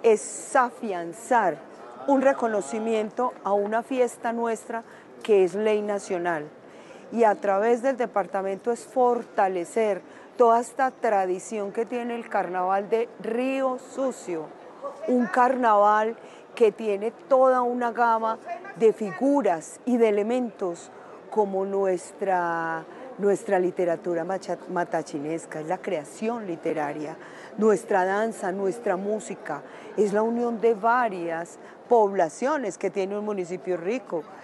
es afianzar un reconocimiento a una fiesta nuestra que es ley nacional. Y a través del departamento es fortalecer toda esta tradición que tiene el carnaval de Río Sucio, un carnaval que tiene toda una gama de figuras y de elementos como nuestra literatura matachinesca, es la creación literaria, nuestra danza, nuestra música, es la unión de varias poblaciones que tiene un municipio rico.